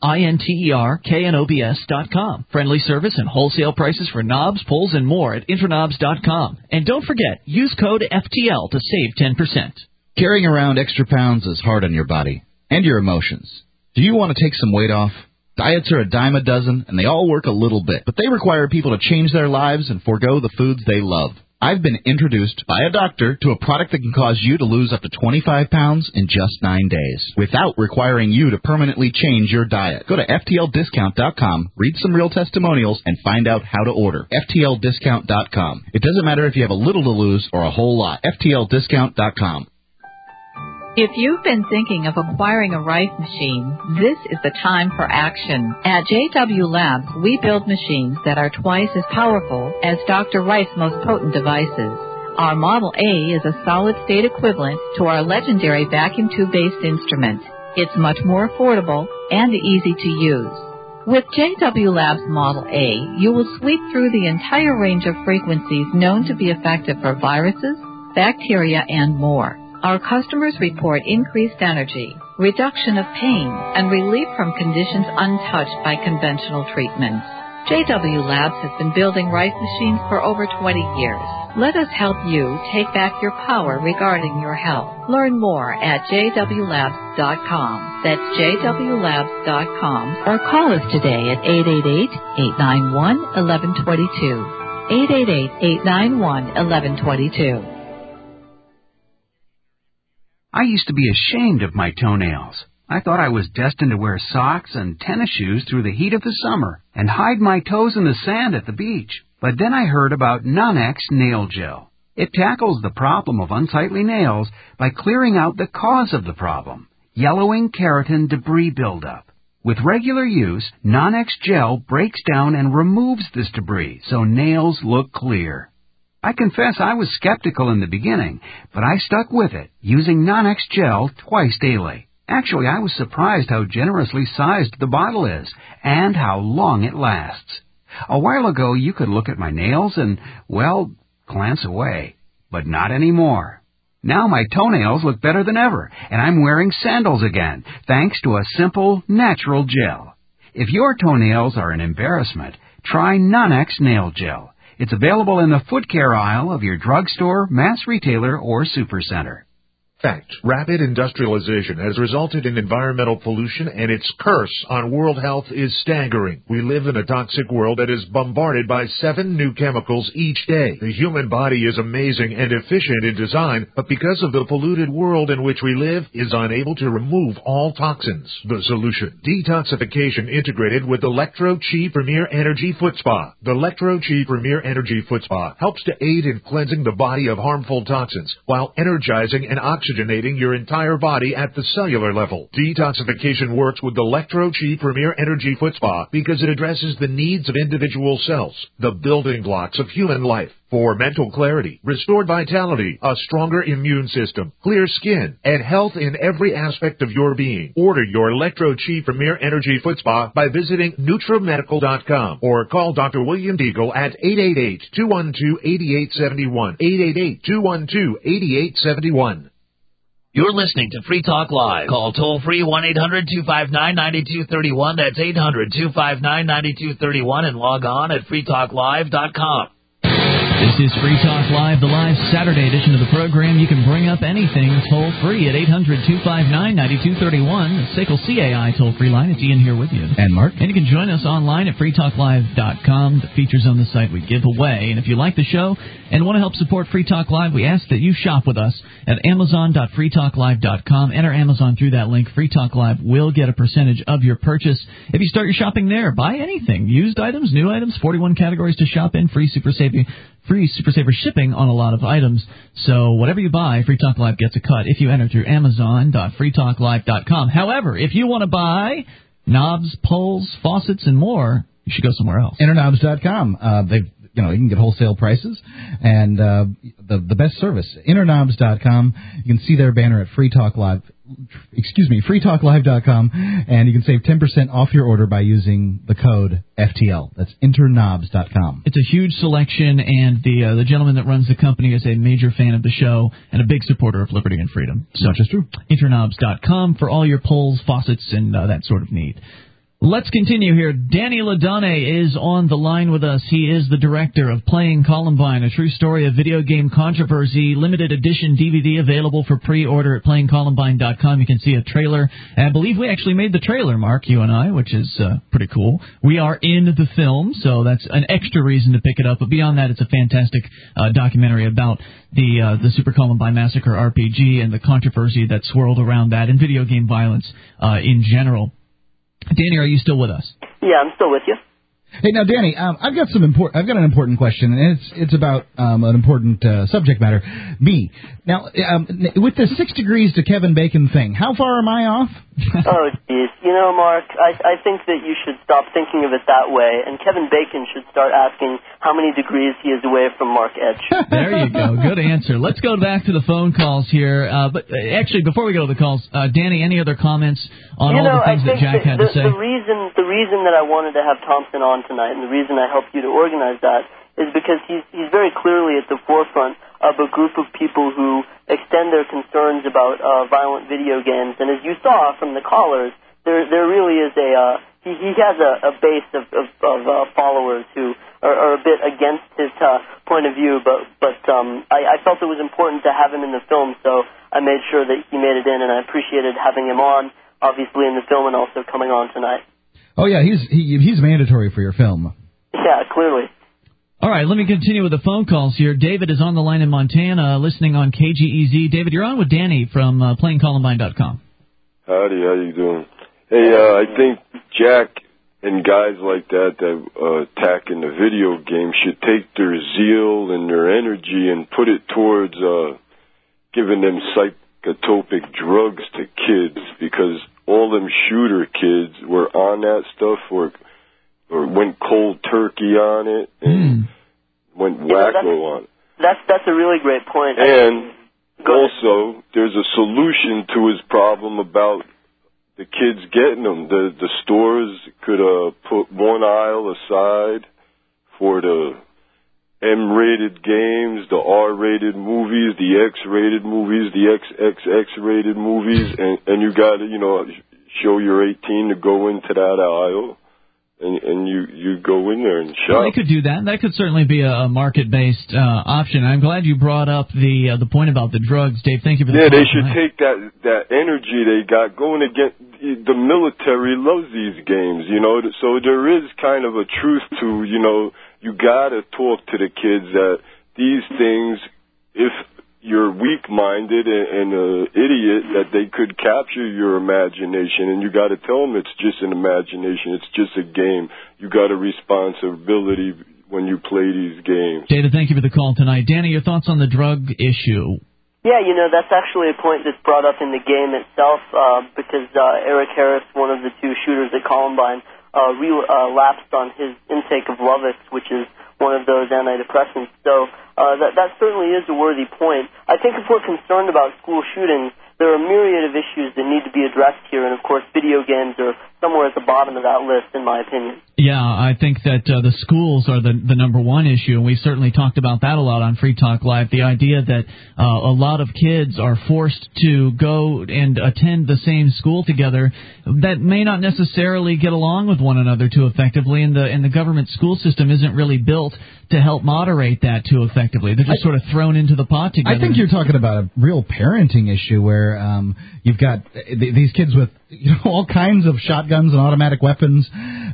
INTERKNOBS.com. Friendly service and wholesale prices for knobs, pulls, and more at Interknobs.com. And don't forget, use code FTL to save 10%. Carrying around extra pounds is hard on your body and your emotions. Do you want to take some weight off? Diets are a dime a dozen, and they all work a little bit, but they require people to change their lives and forego the foods they love. I've been introduced by a doctor to a product that can cause you to lose up to 25 pounds in just 9 days without requiring you to permanently change your diet. Go to FTLDiscount.com, read some real testimonials, and find out how to order. FTLDiscount.com. It doesn't matter if you have a little to lose or a whole lot. FTLDiscount.com. If you've been thinking of acquiring a Rife machine, this is the time for action. At JW Labs, we build machines that are twice as powerful as Dr. Rife's most potent devices. Our Model A is a solid-state equivalent to our legendary vacuum tube-based instrument. It's much more affordable and easy to use. With JW Labs Model A, you will sweep through the entire range of frequencies known to be effective for viruses, bacteria, and more. Our customers report increased energy, reduction of pain, and relief from conditions untouched by conventional treatments. JW Labs has been building Rife machines for over 20 years. Let us help you take back your power regarding your health. Learn more at jwlabs.com. That's jwlabs.com. Or call us today at 888-891-1122. 888-891-1122. I used to be ashamed of my toenails. I thought I was destined to wear socks and tennis shoes through the heat of the summer and hide my toes in the sand at the beach. But then I heard about Nonex Nail Gel. It tackles the problem of unsightly nails by clearing out the cause of the problem, yellowing keratin debris buildup. With regular use, Non-X Gel breaks down and removes this debris so nails look clear. I confess I was skeptical in the beginning, but I stuck with it, using Non-X Gel twice daily. Actually, I was surprised how generously sized the bottle is, and how long it lasts. A while ago, you could look at my nails and, well, glance away. But not anymore. Now my toenails look better than ever, and I'm wearing sandals again, thanks to a simple, natural gel. If your toenails are an embarrassment, try Non-X Nail Gel. It's available in the foot care aisle of your drugstore, mass retailer, or supercenter. Fact, rapid industrialization has resulted in environmental pollution, and its curse on world health is staggering. We live in a toxic world that is bombarded by 7 new chemicals each day. The human body is amazing and efficient in design, but because of the polluted world in which we live, is unable to remove all toxins. The solution: detoxification integrated with Electro-Chi Premier Energy Foot Spa. The Electro-Chi Premier Energy Foot Spa helps to aid in cleansing the body of harmful toxins while energizing and oxygenating your entire body at the cellular level. Detoxification works with the Electro-Chi Premier Energy Foot Spa because it addresses the needs of individual cells, the building blocks of human life. For mental clarity, restored vitality, a stronger immune system, clear skin, and health in every aspect of your being. Order your Electro-Chi Premier Energy Foot Spa by visiting NutraMedical.com or call Dr. William Deagle at 888-212-8871. 888-212-8871. You're listening to Free Talk Live. Call toll-free 1-800-259-9231. That's 800-259-9231 and log on at freetalklive.com. This is Free Talk Live, the live Saturday edition of the program. You can bring up anything toll-free at 800-259-9231. The SACL CAI toll-free line. It's Ian here with you. And Mark. And you can join us online at freetalklive.com. The features on the site we give away. And if you like the show and want to help support Free Talk Live, we ask that you shop with us at amazon.freetalklive.com. Enter Amazon through that link. Free Talk Live will get a percentage of your purchase. If you start your shopping there, buy anything. Used items, new items, 41 categories to shop in. Free Super Saver shipping on a lot of items. So whatever you buy, Free Talk Live gets a cut if you enter through amazon.freetalklive.com. However, if you want to buy knobs, poles, faucets, and more, you should go somewhere else. Interknobs.com. You can get wholesale prices and the best service. Interknobs.com. You can see their banner at freetalklive.com, and you can save 10% off your order by using the code FTL. That's interknobs.com. It's a huge selection, and the gentleman that runs the company is a major fan of the show and a big supporter of liberty and freedom. So Much is true. Interknobs.com for all your poles, faucets, and that sort of need. Let's continue here. Danny LaDonne is on the line with us. He is the director of Playing Columbine, a true story of video game controversy, limited edition DVD available for pre-order at playingcolumbine.com. You can see a trailer. And I believe we actually made the trailer, Mark, you and I, which is pretty cool. We are in the film, so that's an extra reason to pick it up. But beyond that, it's a fantastic documentary about the Super Columbine Massacre RPG and the controversy that swirled around that and video game violence in general. Danny, are you still with us? Yeah, I'm still with you. Hey, now, Danny, I've got an important question, and it's about an important subject matter. Me. Now, with the 6 degrees to Kevin Bacon thing, how far am I off? Oh, geez. You know, Mark, I think that you should stop thinking of it that way, and Kevin Bacon should start asking how many degrees he is away from Mark Edge. There you go. Good answer. Let's go back to the phone calls here. But actually, before we go to the calls, Danny, any other comments on all the things that Jack had to say? The reason that I wanted to have Thompson on tonight, and the reason I helped you to organize that, is because he's very clearly at the forefront of a group of people who extend their concerns about violent video games. And as you saw from the callers, there really is he has a base of followers who are a bit against his point of view. But I felt it was important to have him in the film, so I made sure that he made it in, and I appreciated having him on, obviously in the film, and also coming on tonight. Oh yeah, he's mandatory for your film. Yeah, clearly. All right, let me continue with the phone calls here. David is on the line in Montana, listening on KGEZ. David, you're on with Danny from PlayingColumbine.com. Howdy, how you doing? Hey, I think Jack and guys like that attack in the video game should take their zeal and their energy and put it towards giving them psychotropic drugs to kids, because all them shooter kids were on that stuff or went cold turkey on it and went wacko on it. That's a really great point. And also, there's a solution to his problem about the kids getting them. The stores could put one aisle aside for the M-rated games, the R-rated movies, the X-rated movies, the XXX-rated movies, and you got to, show you're 18 to go into that aisle. And you go in there and shop. Well, they could do that. That could certainly be a market-based option. I'm glad you brought up the point about the drugs, Dave. Thank you for the call they should tonight. take that energy they got going against the military. Loves these games, So there is kind of a truth to, you got to talk to the kids that these things, if you're weak-minded and an idiot, that they could capture your imagination, and you got to tell them it's just an imagination, it's just a game. You got a responsibility when you play these games. David, thank you for the call tonight. Danny, your thoughts on the drug issue? Yeah, that's actually a point that's brought up in the game itself because Eric Harris, one of the two shooters at Columbine, lapsed on his intake of Lovix, which is one of those antidepressants. So that certainly is a worthy point. I think if we're concerned about school shootings, there are a myriad of issues that need to be addressed here, and of course video games are somewhere at the bottom of that list, in my opinion. Yeah, I think that the schools are the number one issue, and we certainly talked about that a lot on Free Talk Live, the idea that a lot of kids are forced to go and attend the same school together that may not necessarily get along with one another too effectively, and the government school system isn't really built to help moderate that too effectively. They're just sort of thrown into the pot together. I think you're talking about a real parenting issue where you've got these kids with all kinds of shotguns and automatic weapons,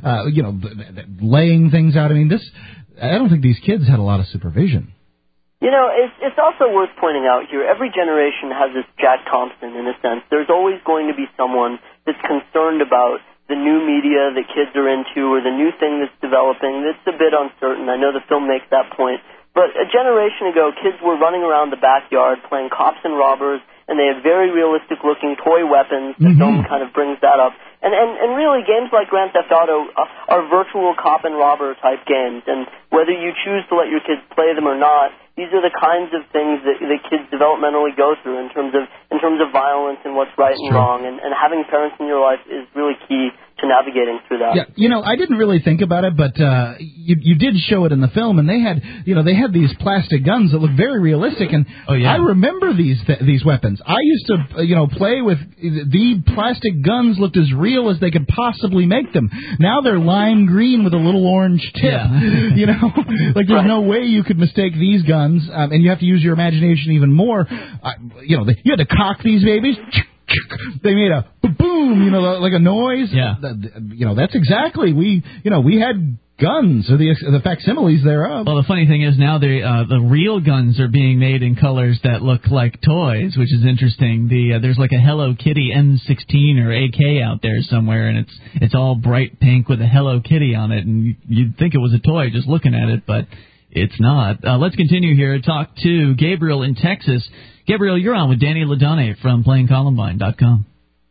laying things out. I mean, I don't think these kids had a lot of supervision. It's also worth pointing out here, every generation has this Jack Thompson, in a sense. There's always going to be someone that's concerned about the new media that kids are into or the new thing that's developing that's a bit uncertain. I know the film makes that point. But a generation ago, kids were running around the backyard playing cops and robbers, and they had very realistic-looking toy weapons. The film kind of brings that up. And really, games like Grand Theft Auto are virtual cop and robber type games. And whether you choose to let your kids play them or not, these are the kinds of things that kids developmentally go through in terms of violence and what's right and wrong. And having parents in your life is really key to navigating through that. Yeah, I didn't really think about it, but you did show it in the film, and they had these plastic guns that looked very realistic, and I remember these weapons. I used to play with the plastic guns looked as real as they could possibly make them. Now they're lime green with a little orange tip. Yeah. Like there's no way you could mistake these guns, and you have to use your imagination even more. You had to cock these babies. They made a boom, like a noise. Yeah. That's exactly we had guns or the facsimiles thereof. Well, the funny thing is now the real guns are being made in colors that look like toys, which is interesting. There's like a Hello Kitty M16 or AK out there somewhere, and it's all bright pink with a Hello Kitty on it, and you'd think it was a toy just looking at it, but it's not. Let's continue here. Talk to Gabriel in Texas. Gabriel, you're on with Danny LaDonne from PlayingColumbine.com.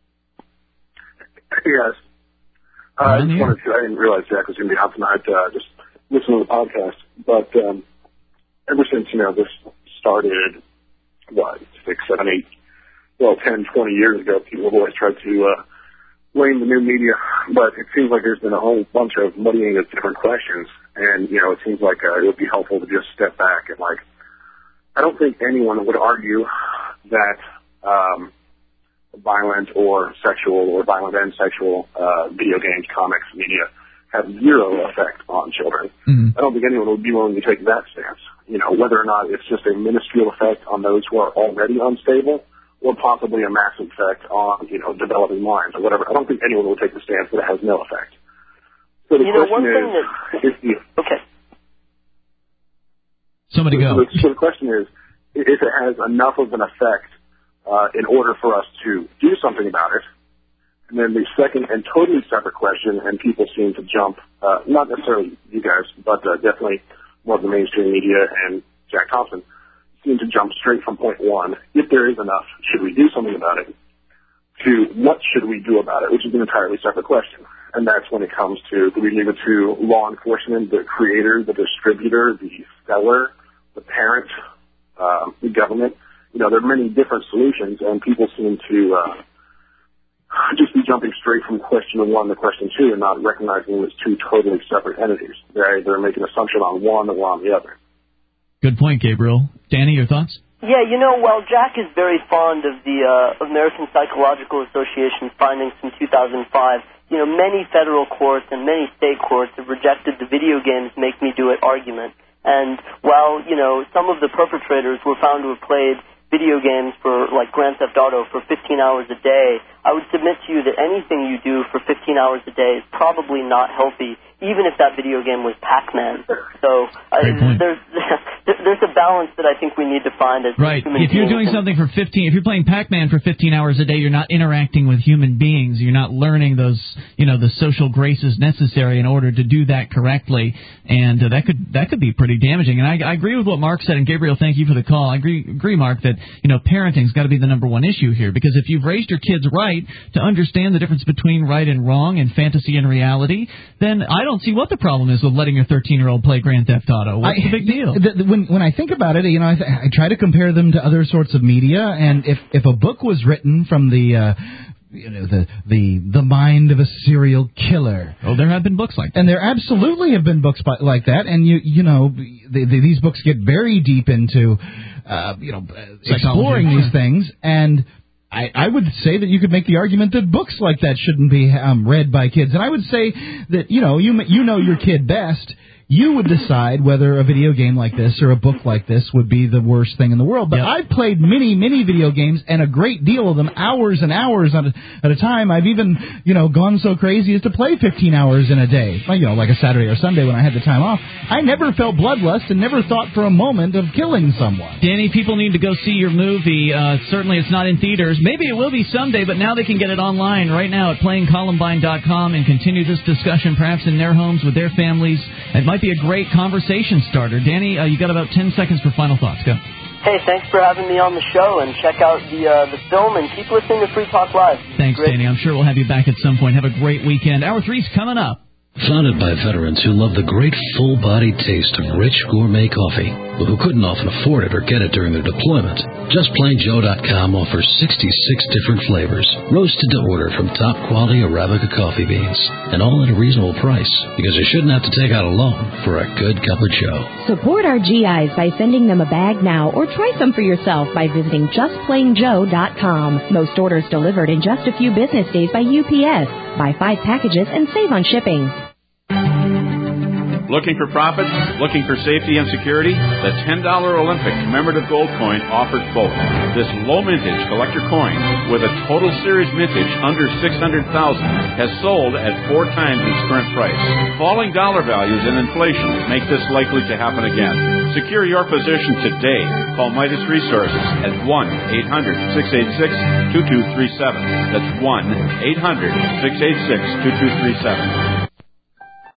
Hey, guys. I didn't realize Jack was going to be out tonight. Just listening to the podcast. But ever since, this started, 6, 7, 8, 10, 20 years ago, people have always tried to blame the new media. But it seems like there's been a whole bunch of muddying of different questions. And, it seems like it would be helpful to just step back and, I don't think anyone would argue that violent or sexual or violent and sexual video games, comics, media have zero effect on children. Mm-hmm. I don't think anyone would be willing to take that stance. Whether or not it's just a minuscule effect on those who are already unstable or possibly a massive effect on, developing minds or whatever. I don't think anyone would take the stance that it has no effect. So the question is, okay. Somebody go. So the question is, if it has enough of an effect in order for us to do something about it. And then the second and totally separate question, and people seem to jump, not necessarily you guys, but definitely more of the mainstream media and Jack Thompson, seem to jump straight from point one. If there is enough, should we do something about it? to what should we do about it, which is an entirely separate question. And that's when it comes to, do we leave it to law enforcement, the creator, the distributor, the seller, the parent, the government? You know, there are many different solutions, and people seem to just be jumping straight from question one to question two and not recognizing them as two totally separate entities. They're making an assumption on one or on the other. Good point, Gabriel. Danny, your thoughts? Yeah, you know, while Jack is very fond of the American Psychological Association findings from 2005, you know, many federal courts and many state courts have rejected the video games make me do it argument. And while, you know, some of the perpetrators were found to have played video games for, like Grand Theft Auto, for 15 hours a day, I would submit to you that anything you do for 15 hours a day is probably not healthy, even if that video game was Pac-Man. So there's a balance that I think we need to find as right. human beings. If you're doing something for 15, if you're playing Pac-Man for 15 hours a day, you're not interacting with human beings. You're not learning those, you know, the social graces necessary in order to do that correctly, and that could be pretty damaging. And I agree with what Mark said. And Gabriel, thank you for the call. I agree, Mark, that you know parenting's got to be the number one issue here, because if you've raised your kids right to understand the difference between right and wrong and fantasy and reality, then I don't see what the problem is with letting your 13-year-old play Grand Theft Auto. What's the big deal? When I think about it, you know, I try to compare them to other sorts of media, and if a book was written from the the mind of a serial killer. Oh, there have been books like that. And there absolutely have been books like that, and you know these books get very deep into exploring these things, and I would say that you could make the argument that books like that shouldn't be read by kids. And I would say that, you know your kid best. You would decide whether a video game like this or a book like this would be the worst thing in the world. But I've played many video games, and a great deal of them, hours and hours at a time. I've even, gone so crazy as to play 15 hours in a day, like a Saturday or Sunday when I had the time off. I never felt bloodlust and never thought for a moment of killing someone. Danny, people need to go see your movie. Certainly it's not in theaters. Maybe it will be someday, but now they can get it online right now at playingcolumbine.com and continue this discussion perhaps in their homes with their families. It might be a great conversation starter. Danny, you got about 10 seconds for final thoughts. Go. Hey, thanks for having me on the show, and check out the film, and keep listening to Free Talk Live. Thanks, Danny. I'm sure we'll have you back at some point. Have a great weekend. Hour 3's coming up. Founded by veterans who love the great full-bodied taste of rich gourmet coffee, but who couldn't often afford it or get it during their deployment, JustPlainJoe.com offers 66 different flavors, roasted to order from top-quality Arabica coffee beans, and all at a reasonable price, because you shouldn't have to take out a loan for a good cup of joe. Support our GIs by sending them a bag now, or try some for yourself by visiting JustPlainJoe.com. Most orders delivered in just a few business days by UPS. Buy 5 packages and save on shipping. Looking for profits? Looking for safety and security? The $10 Olympic commemorative gold coin offers both. This low mintage collector coin, with a total series mintage under $600,000, has sold at 4 times its current price. Falling dollar values and inflation make this likely to happen again. Secure your position today. Call Midas Resources at 1-800-686-2237. That's 1-800-686-2237.